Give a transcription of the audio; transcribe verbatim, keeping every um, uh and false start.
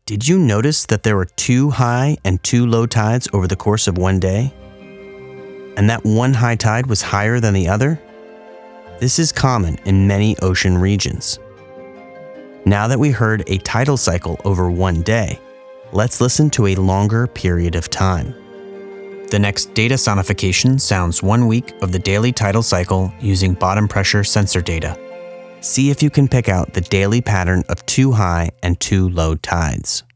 Did you notice that there were two high and two low tides over the course of one day? And that one high tide was higher than the other? This is common in many ocean regions. Now that we heard a tidal cycle over one day, let's listen to a longer period of time. The next data sonification sounds one week of the daily tidal cycle using bottom pressure sensor data. See if you can pick out the daily pattern of two high and two low tides.